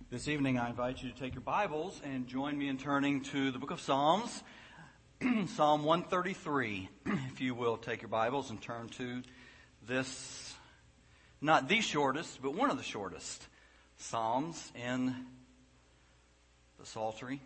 This evening I invite you to take your Bibles and join me in turning to the book of Psalms, Psalm 133. If you will take your Bibles and turn to this, not the shortest, but one of the shortest Psalms in the Psaltery.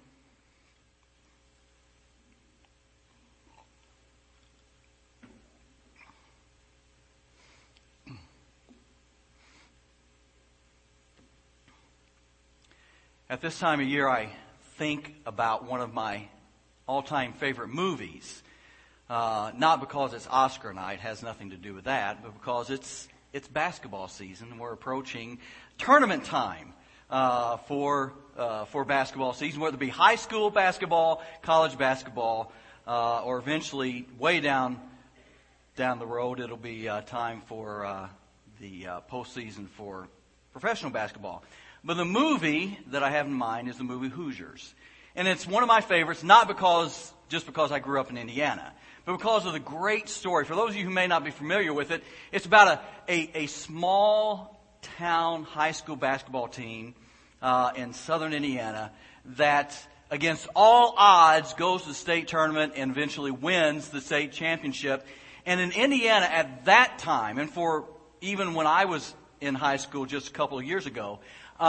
At this time of year, I think about one of my all-time favorite movies. Not because it's Oscar night, has nothing to do with that, but because it's basketball season. We're approaching tournament time for basketball season, whether it be high school basketball, college basketball, or eventually way down the road, it'll be time for the postseason for professional basketball. But the movie that I have in mind is the movie Hoosiers. And it's one of my favorites, not just because I grew up in Indiana, but because of the great story. For those of you who may not be familiar with it, it's about a small town high school basketball team in southern Indiana that, against all odds, goes to the state tournament and eventually wins the state championship. And in Indiana at that time, and for even when I was in high school just a couple of years ago,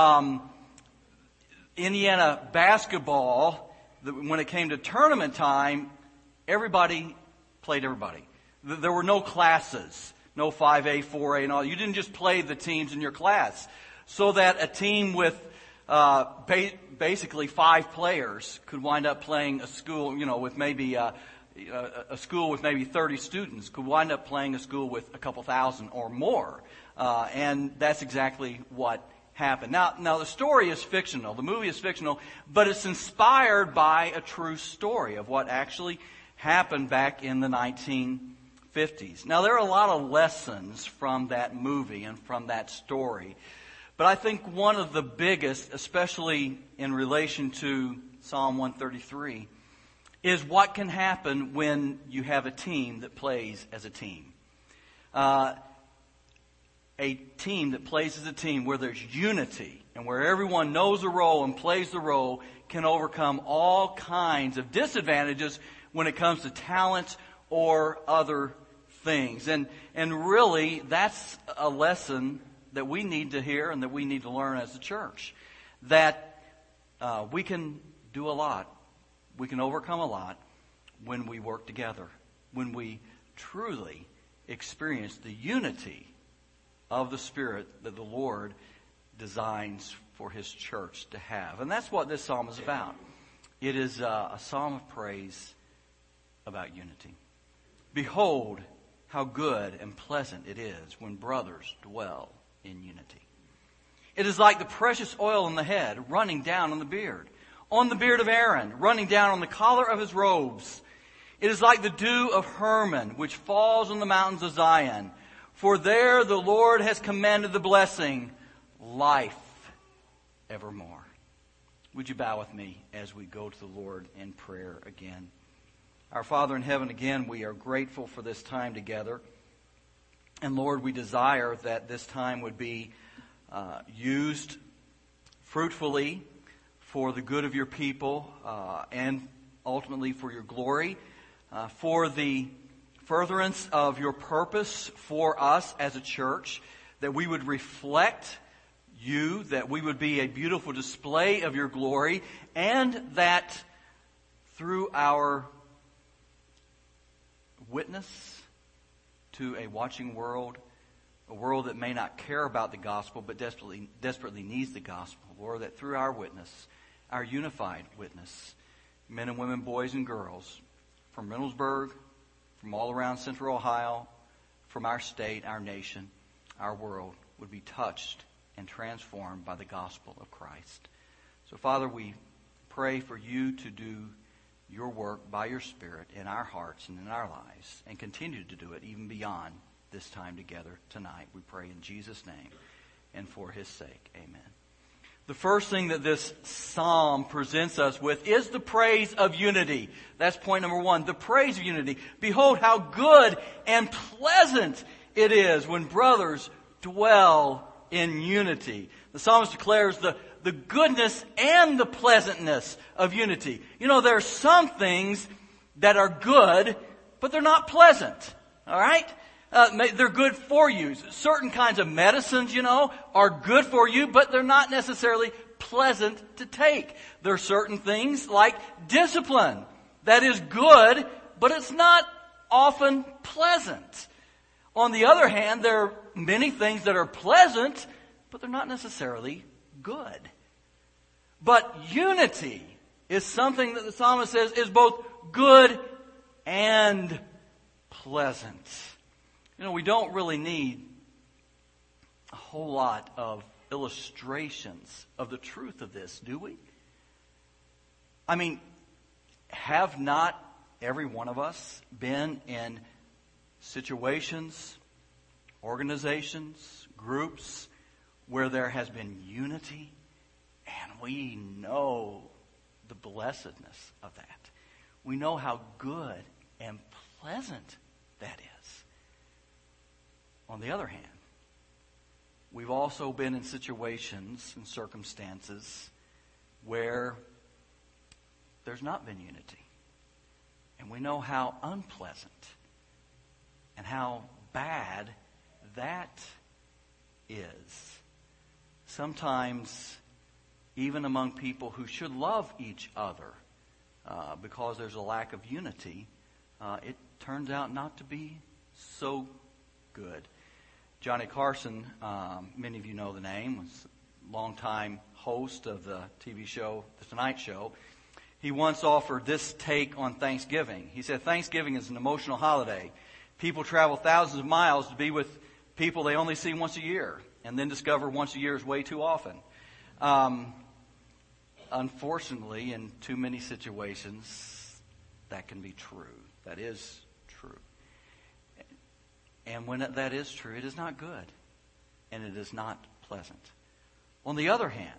Indiana basketball, when it came to tournament time, everybody played everybody. There were no classes, no 5A, 4A, and all. You didn't just play the teams in your class. So that a team with basically 5 players could wind up playing a school, with maybe a school with maybe 30 students could wind up playing a school with a couple thousand or more. And that's exactly what happened. Now the story is fictional. The movie is fictional, but it's inspired by a true story of what actually happened back in the 1950s. Now there are a lot of lessons from that movie and from that story, but I think one of the biggest, especially in relation to Psalm 133, is what can happen when you have a team that plays as a team. A team that plays as a team where there's unity and where everyone knows a role and plays the role can overcome all kinds of disadvantages when it comes to talent or other things. And really, that's a lesson that we need to hear and that we need to learn as a church. That we can do a lot. We can overcome a lot when we work together. When we truly experience the unity of the Spirit that the Lord designs for His church to have. And that's what this psalm is about. It is a psalm of praise about unity. Behold, how good and pleasant it is when brothers dwell in unity. It is like the precious oil on the head running down on the beard of Aaron, running down on the collar of his robes. It is like the dew of Hermon, which falls on the mountains of Zion. For there the Lord has commanded the blessing, life evermore. Would you bow with me as we go to the Lord in prayer again? Our Father in heaven, again, we are grateful for this time together. And Lord, we desire that this time would be used fruitfully for the good of your people and ultimately for your glory, for the furtherance of your purpose for us as a church, that we would reflect you, that we would be a beautiful display of your glory, and that through our witness to a watching world, a world that may not care about the gospel but desperately needs the gospel, Lord, that through our witness, our unified witness, men and women, boys and girls from Reynoldsburg, from all around Central Ohio, from our state, our nation, our world, would be touched and transformed by the gospel of Christ. So, Father, we pray for you to do your work by your Spirit in our hearts and in our lives, and continue to do it even beyond this time together tonight. We pray in Jesus' name and for His sake. Amen. The first thing that this psalm presents us with is the praise of unity. That's point number 1, the praise of unity. Behold, how good and pleasant it is when brothers dwell in unity. The psalmist declares the goodness and the pleasantness of unity. You know, there are some things that are good, but they're not pleasant. All right? They're good for you. Certain kinds of medicines, you know, are good for you, but they're not necessarily pleasant to take. There are certain things like discipline that is good, but it's not often pleasant. On the other hand, there are many things that are pleasant, but they're not necessarily good. But unity is something that the psalmist says is both good and pleasant. You know, we don't really need a whole lot of illustrations of the truth of this, do we? I mean, have not every one of us been in situations, organizations, groups where there has been unity, and we know the blessedness of that. We know how good and pleasant that is. On the other hand, we've also been in situations and circumstances where there's not been unity. And we know how unpleasant and how bad that is. Sometimes, even among people who should love each other, because there's a lack of unity, it turns out not to be so good. Johnny Carson, many of you know the name, was a longtime host of the TV show, The Tonight Show. He once offered this take on Thanksgiving. He said, Thanksgiving is an emotional holiday. People travel thousands of miles to be with people they only see once a year, and then discover once a year is way too often. Unfortunately, in too many situations, that can be true. That is true. And when that is true, it is not good, and it is not pleasant. On the other hand,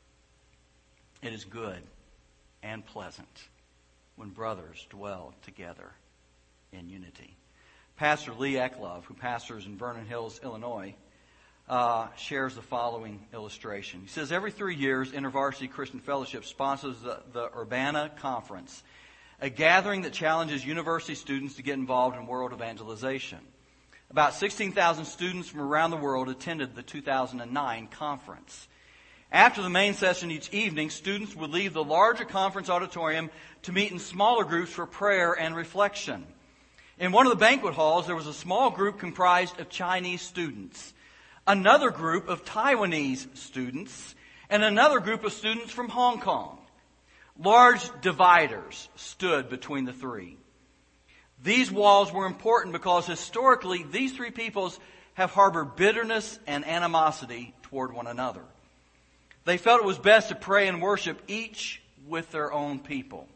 it is good and pleasant when brothers dwell together in unity. Pastor Lee Eklov, who pastors in Vernon Hills, Illinois, shares the following illustration. He says, every 3 years, InterVarsity Christian Fellowship sponsors the Urbana Conference, a gathering that challenges university students to get involved in world evangelization. About 16,000 students from around the world attended the 2009 conference. After the main session each evening, students would leave the larger conference auditorium to meet in smaller groups for prayer and reflection. In one of the banquet halls, there was a small group comprised of Chinese students, another group of Taiwanese students, and another group of students from Hong Kong. Large dividers stood between the three. These walls were important because historically these three peoples have harbored bitterness and animosity toward one another. They felt it was best to pray and worship each with their own people.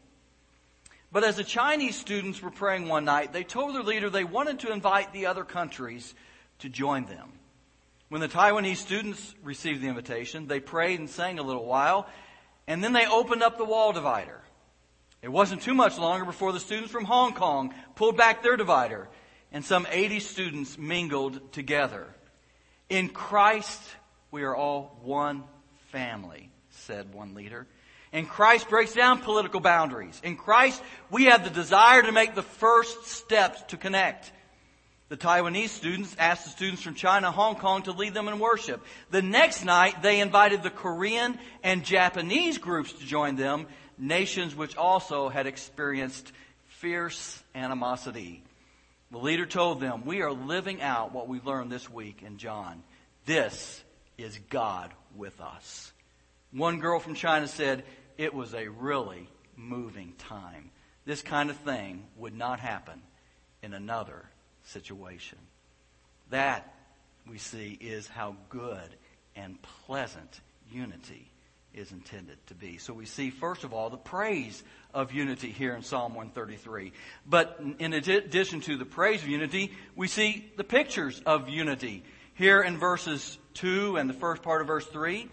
But as the Chinese students were praying one night, they told their leader they wanted to invite the other countries to join them. When the Taiwanese students received the invitation, they prayed and sang a little while, and then they opened up the wall divider. It wasn't too much longer before the students from Hong Kong pulled back their divider, and some 80 students mingled together. In Christ, we are all one family, said one leader. In Christ breaks down political boundaries. In Christ, we have the desire to make the first steps to connect. The Taiwanese students asked the students from China, Hong Kong to lead them in worship. The next night, they invited the Korean and Japanese groups to join them, nations which also had experienced fierce animosity. The leader told them, we are living out what we learned this week in John. This is God with us. One girl from China said, it was a really moving time. This kind of thing would not happen in another situation. That, we see, is how good and pleasant unity is intended to be. So we see, first of all, the praise of unity here in Psalm 133. But in addition to the praise of unity, we see the pictures of unity. Here in verses 2 and the first part of verse 3,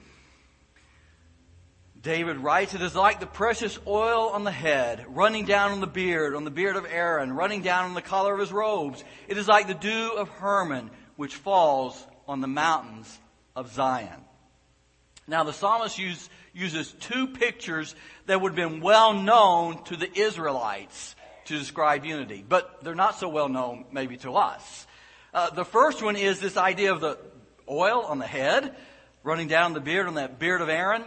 David writes, it is like the precious oil on the head, running down on the beard of Aaron, running down on the collar of his robes. It is like the dew of Hermon, which falls on the mountains of Zion. Now the psalmist uses two pictures that would have been well known to the Israelites to describe unity, but they're not so well known maybe to us. The first one is this idea of the oil on the head running down the beard, on that beard of Aaron.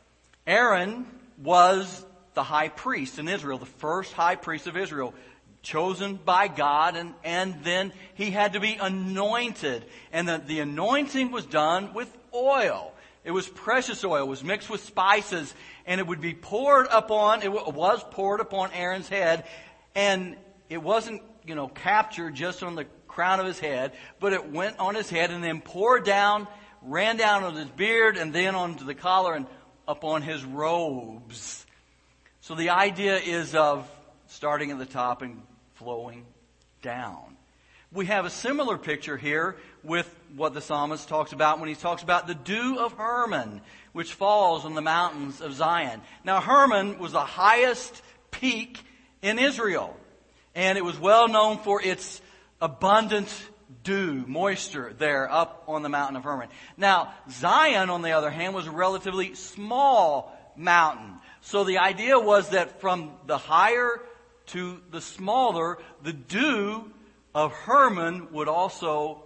Aaron was the high priest in Israel, the first high priest of Israel, chosen by God, and then he had to be anointed. And the anointing was done with oil. It was precious oil. It was mixed with spices, and it would be poured upon, it was poured upon Aaron's head, and it wasn't, captured just on the crown of his head, but it went on his head and then poured down, ran down on his beard, and then onto the collar and upon his robes. So the idea is of starting at the top and flowing down. We have a similar picture here with what the psalmist talks about when he talks about the dew of Hermon, which falls on the mountains of Zion. Now Hermon was the highest peak in Israel, and it was well known for its abundant dew, moisture there up on the mountain of Hermon. Now Zion, on the other hand, was a relatively small mountain. So the idea was that from the higher to the smaller, the dew of Hermon would also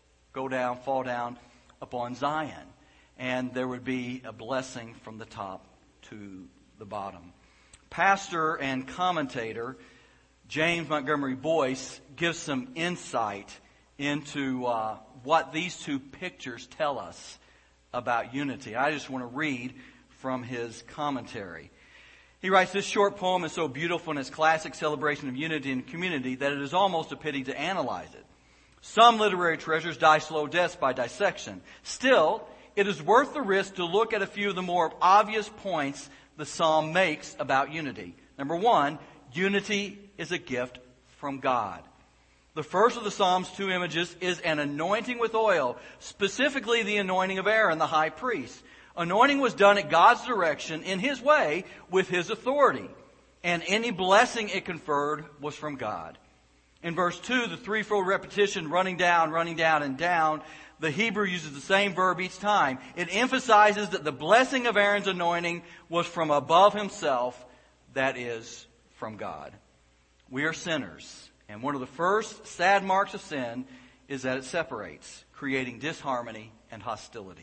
fall down upon Zion. And there would be a blessing from the top to the bottom. Pastor and commentator James Montgomery Boyce gives some insight into what these two pictures tell us about unity. I just want to read from his commentary. He writes, "This short poem is so beautiful in its classic celebration of unity and community that it is almost a pity to analyze it. Some literary treasures die slow deaths by dissection. Still, it is worth the risk to look at a few of the more obvious points the psalm makes about unity. Number one, unity is a gift from God. The first of the psalm's two images is an anointing with oil, specifically the anointing of Aaron, the high priest. Anointing was done at God's direction, in His way, with His authority. And any blessing it conferred was from God. In verse 2, the threefold repetition, running down, and down, the Hebrew uses the same verb each time. It emphasizes that the blessing of Aaron's anointing was from above himself, that is, from God. We are sinners, and one of the first sad marks of sin is that it separates, creating disharmony and hostility.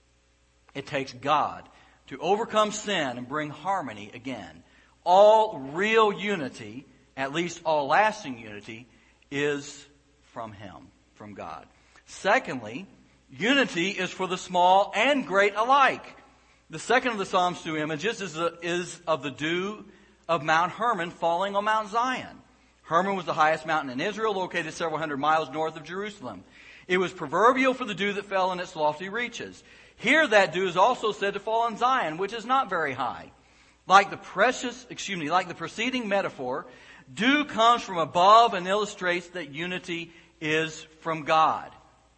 It takes God to overcome sin and bring harmony again. All real unity, at least all lasting unity, is from Him, from God. Secondly, unity is for the small and great alike. The second of the Psalm's two images is of the dew of Mount Hermon falling on Mount Zion. Hermon was the highest mountain in Israel, located several hundred miles north of Jerusalem. It was proverbial for the dew that fell in its lofty reaches. Here that dew is also said to fall on Zion, which is not very high. Like the preceding metaphor, dew comes from above and illustrates that unity is from God.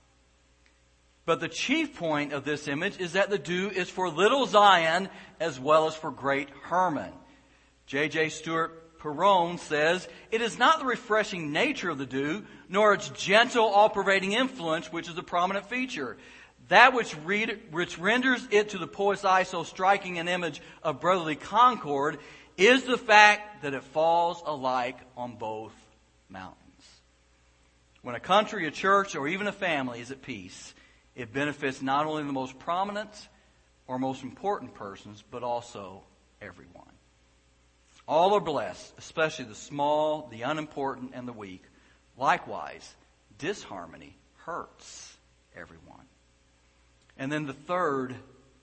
But the chief point of this image is that the dew is for little Zion as well as for great Hermon. J.J. Stewart Perrone says, "It is not the refreshing nature of the dew, nor its gentle, all-pervading influence, which is a prominent feature. That which renders it to the poet's eye so striking an image of brotherly concord is the fact that it falls alike on both mountains." When a country, a church, or even a family is at peace, it benefits not only the most prominent or most important persons, but also everyone. All are blessed, especially the small, the unimportant, and the weak. Likewise, disharmony hurts everyone. And then the third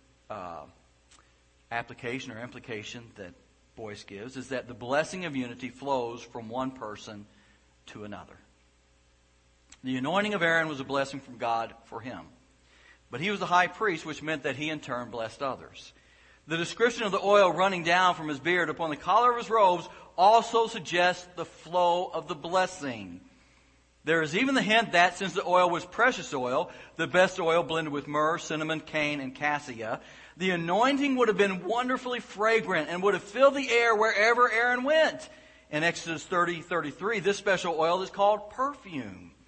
application or implication that Boyce gives is that the blessing of unity flows from one person to another. The anointing of Aaron was a blessing from God for him. But he was the high priest, which meant that he in turn blessed others. The description of the oil running down from his beard upon the collar of his robes also suggests the flow of the blessing. There is even the hint that since the oil was precious oil, the best oil blended with myrrh, cinnamon, cane, and cassia, the anointing would have been wonderfully fragrant and would have filled the air wherever Aaron went. In Exodus 30:33, this special oil is called perfume.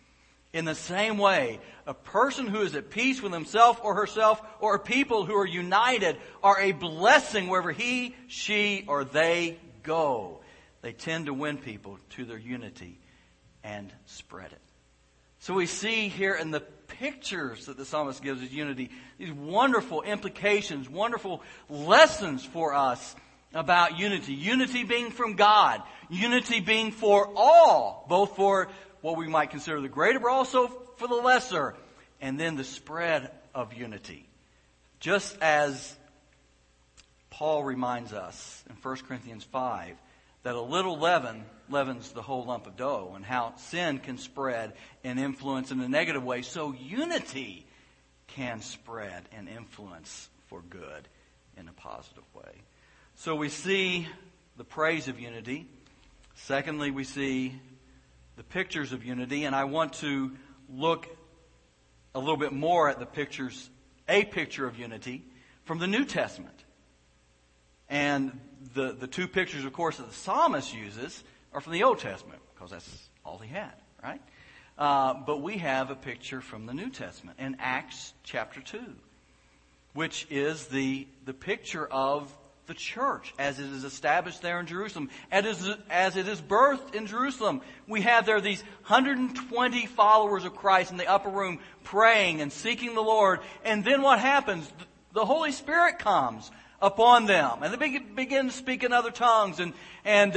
In the same way, a person who is at peace with himself or herself, or people who are united, are a blessing wherever he, she, or they go. They tend to win people to their unity and spread it. So we see here in the pictures that the psalmist gives of unity, these wonderful implications, wonderful lessons for us about unity. Unity being from God. Unity being for all, both for what we might consider the greater, but also for the lesser. And then the spread of unity. Just as Paul reminds us in 1 Corinthians 5 that a little leaven leavens the whole lump of dough, and how sin can spread and influence in a negative way, so unity can spread and influence for good in a positive way. So we see the praise of unity. Secondly, we see the pictures of unity, and I want to look a little bit more at a picture of unity from the New Testament. And the two pictures, of course, that the psalmist uses are from the Old Testament, because that's all he had, right? But we have a picture from the New Testament in Acts chapter 2, which is the picture of the church as it is established there in Jerusalem, as it is birthed in Jerusalem. We have there these 120 followers of Christ in the upper room praying and seeking the Lord. And then what happens? The Holy Spirit comes upon them, and they begin to speak in other tongues, and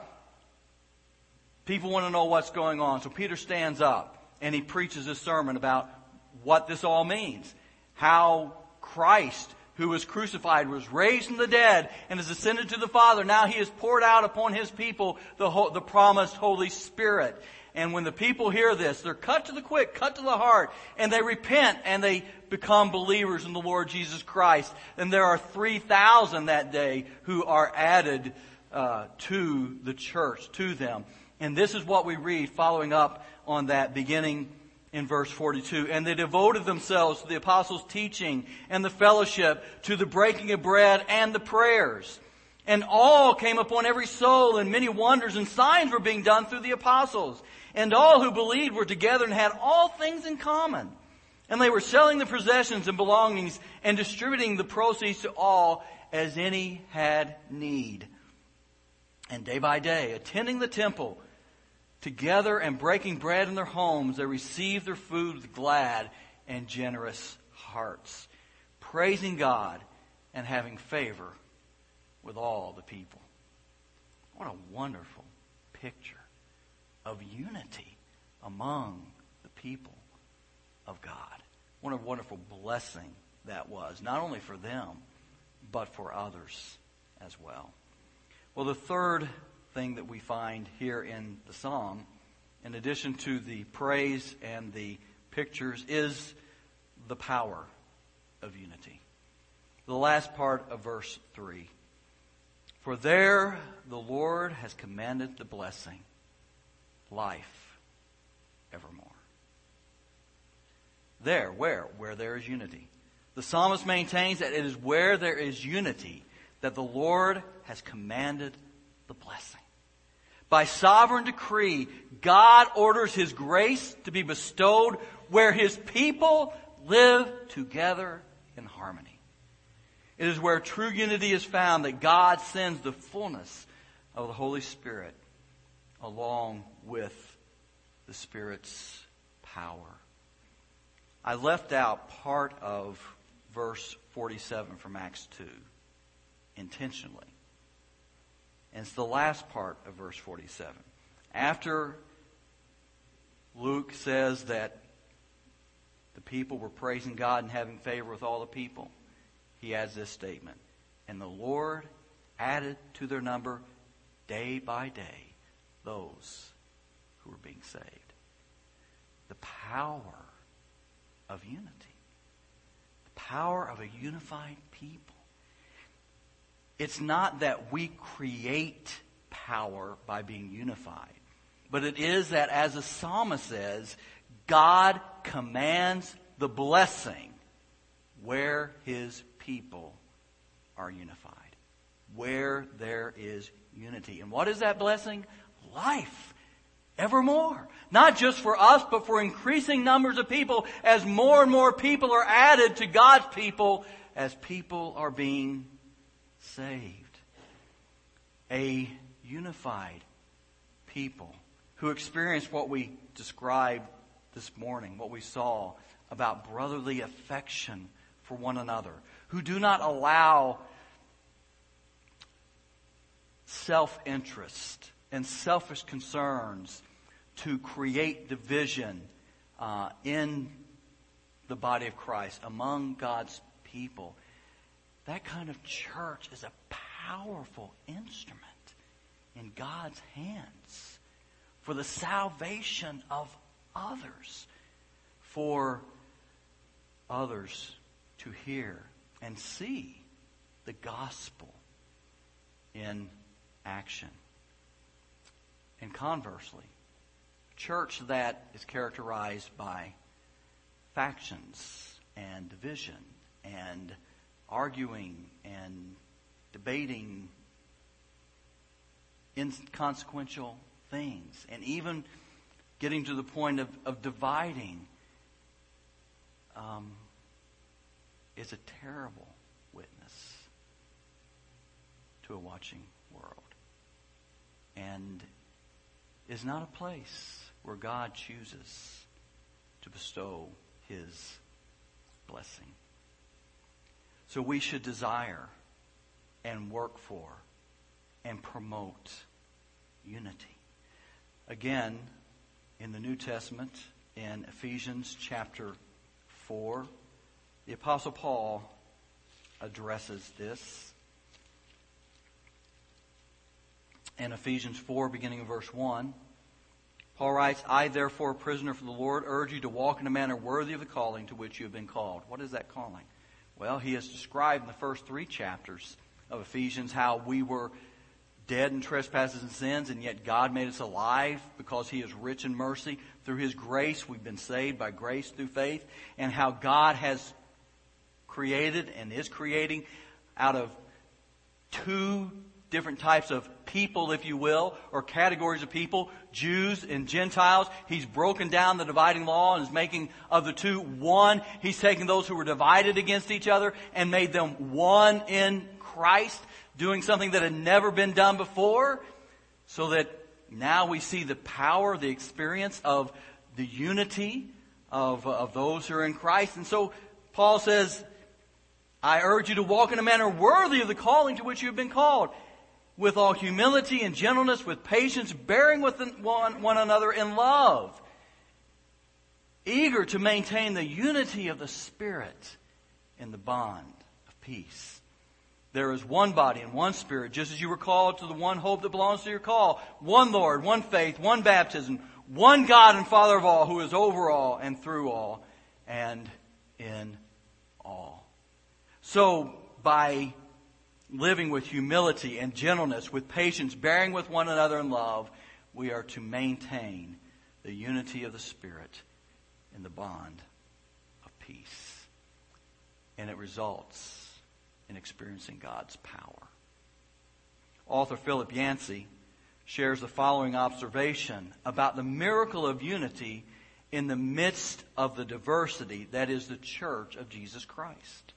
people want to know what's going on. So Peter stands up and he preaches a sermon about what this all means. How Christ, who was crucified, was raised from the dead and has ascended to the Father. Now he has poured out upon his people the promised Holy Spirit. And when the people hear this, they're cut to the quick, cut to the heart, and they repent and they become believers in the Lord Jesus Christ. And there are 3,000 that day who are added to the church, to them. And this is what we read following up on that, beginning in verse 42. And they devoted themselves to the apostles' teaching and the fellowship, to the breaking of bread and the prayers. And all came upon every soul, and many wonders and signs were being done through the apostles. And all who believed were together and had all things in common. And they were selling the possessions and belongings and distributing the proceeds to all as any had need. And day by day, attending the temple together and breaking bread in their homes, they received their food with glad and generous hearts, praising God and having favor with all the people. What a wonderful picture of unity among the people of God. What a wonderful blessing that was, not only for them, but for others as well. Well, the third thing that we find here in the psalm, in addition to the praise and the pictures, is the power of unity. The last part of verse 3. For there the Lord has commanded the blessing, life evermore. There, where? Where there is unity. The psalmist maintains that it is where there is unity that the Lord has commanded the blessing. By sovereign decree, God orders His grace to be bestowed where His people live together in harmony. It is where true unity is found that God sends the fullness of the Holy Spirit along with the Spirit's power. I left out part of verse 47 from Acts 2 intentionally. And it's the last part of verse 47. After Luke says that the people were praising God and having favor with all the people, he adds this statement. And the Lord added to their number day by day those who were being saved. The power of unity. The power of a unified people. It's not that we create power by being unified, but it is that, as the psalmist says, God commands the blessing where His people are unified, where there is unity. And what is that blessing? Life evermore. Not just for us, but for increasing numbers of people as more and more people are added to God's people as people are being saved. A unified people who experience what we described this morning, what we saw about brotherly affection for one another, who do not allow self-interest and selfish concerns to create division in the body of Christ, among God's people. That kind of church is a powerful instrument in God's hands for the salvation of others, for others to hear and see the gospel in action. And conversely, a church that is characterized by factions and division and arguing and debating inconsequential things, and even getting to the point of dividing, is a terrible witness to a watching world, and is not a place where God chooses to bestow His blessing. So we should desire and work for and promote unity. Again, in the New Testament, in Ephesians chapter 4, the Apostle Paul addresses this. In Ephesians 4, beginning in verse 1, Paul writes, I, therefore, a prisoner for the Lord, urge you to walk in a manner worthy of the calling to which you have been called. What is that calling? Well, he has described in the first 3 chapters of Ephesians how we were dead in trespasses and sins, and yet God made us alive because He is rich in mercy. Through His grace, we've been saved by grace through faith, and how God has created and is creating out of 2 different types of people, if you will, or categories of people, Jews and Gentiles. He's broken down the dividing law and is making of the 2 one. He's taken those who were divided against each other and made them one in Christ, doing something that had never been done before, so that now we see the power, the experience of the unity of those who are in Christ. And so Paul says, I urge you to walk in a manner worthy of the calling to which you have been called, with all humility and gentleness, with patience, bearing with one another in love, eager to maintain the unity of the Spirit in the bond of peace. There is one body and one Spirit, just as you were called to the one hope that belongs to your call. One Lord, one faith, one baptism, one God and Father of all, who is over all and through all and in all. So, by living with humility and gentleness, with patience, bearing with one another in love, we are to maintain the unity of the Spirit in the bond of peace. And it results in experiencing God's power. Author Philip Yancey shares the following observation about the miracle of unity in the midst of the diversity that is the church of Jesus Christ.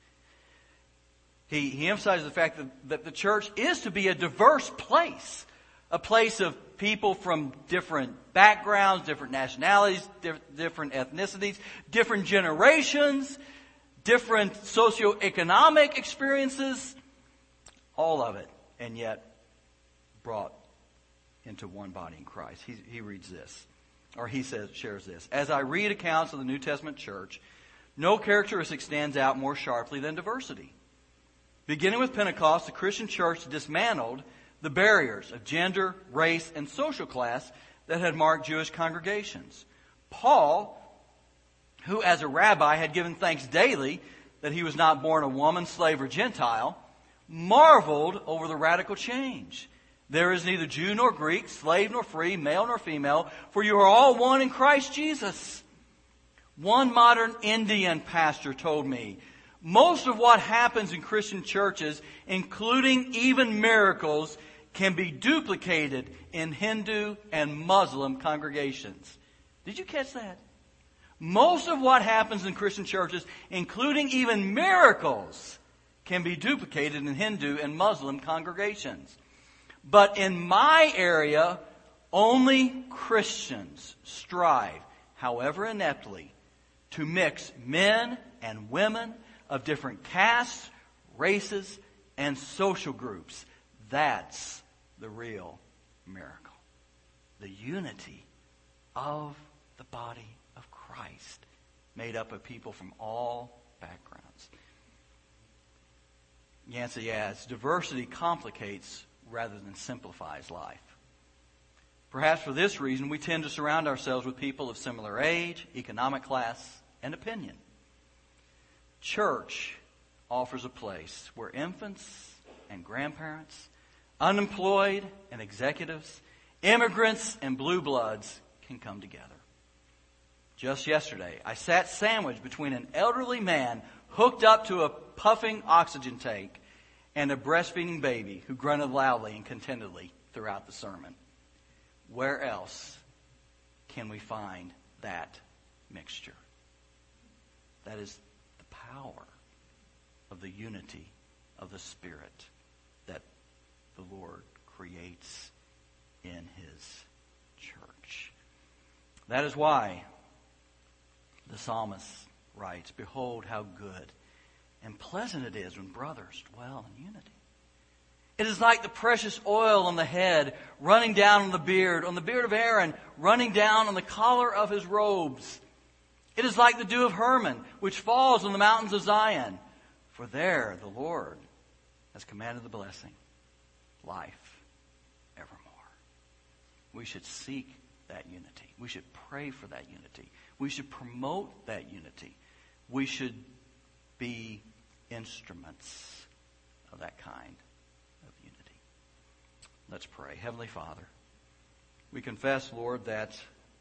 He emphasizes the fact that the church is to be a diverse place, a place of people from different backgrounds, different nationalities, different ethnicities, different generations, different socioeconomic experiences, all of it, and yet brought into one body in Christ. He reads this, or he shares this. As I read accounts of the New Testament church, no characteristic stands out more sharply than diversity. Beginning with Pentecost, the Christian church dismantled the barriers of gender, race, and social class that had marked Jewish congregations. Paul, who as a rabbi had given thanks daily that he was not born a woman, slave, or Gentile, marveled over the radical change. There is neither Jew nor Greek, slave nor free, male nor female, for you are all one in Christ Jesus. One modern Indian pastor told me, most of what happens in Christian churches, including even miracles, can be duplicated in Hindu and Muslim congregations. Did you catch that? Most of what happens in Christian churches, including even miracles, can be duplicated in Hindu and Muslim congregations. But in my area, only Christians strive, however ineptly, to mix men and women of different castes, races, and social groups. That's the real miracle. The unity of the body of Christ, made up of people from all backgrounds. Yancey adds, diversity complicates rather than simplifies life. Perhaps for this reason, we tend to surround ourselves with people of similar age, economic class, and opinion. Church offers a place where infants and grandparents, unemployed and executives, immigrants and blue bloods can come together. Just yesterday, I sat sandwiched between an elderly man hooked up to a puffing oxygen tank and a breastfeeding baby who grunted loudly and contentedly throughout the sermon. Where else can we find that mixture? That is the power of the unity of the Spirit that the Lord creates in His church. That is why the psalmist writes, behold how good and pleasant it is when brothers dwell in unity. It is like the precious oil on the head running down on the beard of Aaron, running down on the collar of his robes. It is like the dew of Hermon, which falls on the mountains of Zion. For there the Lord has commanded the blessing, life evermore. We should seek that unity. We should pray for that unity. We should promote that unity. We should be instruments of that kind of unity. Let's pray. Heavenly Father, we confess, Lord, that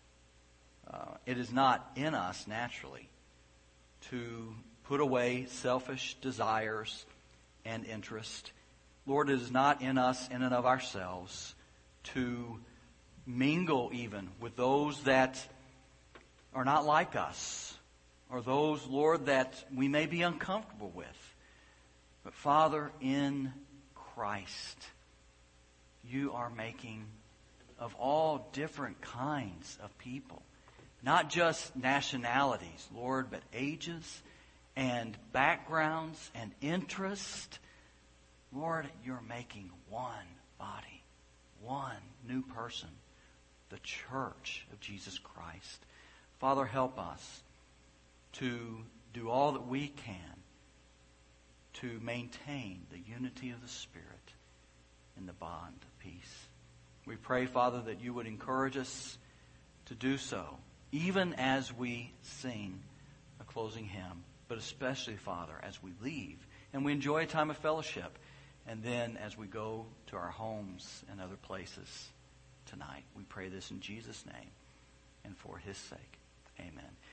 it is not in us naturally to put away selfish desires and interest. Lord, it is not in us in and of ourselves to mingle even with those that are not like us, or those, Lord, that we may be uncomfortable with. But Father, in Christ, you are making of all different kinds of people. Not just nationalities, Lord, but ages and backgrounds and interest. Lord, you're making one body, one new person, the church of Jesus Christ. Father, help us to do all that we can to maintain the unity of the Spirit in the bond of peace. We pray, Father, that you would encourage us to do so, even as we sing a closing hymn, but especially, Father, as we leave and we enjoy a time of fellowship, and then as we go to our homes and other places tonight. We pray this in Jesus' name and for His sake. Amen.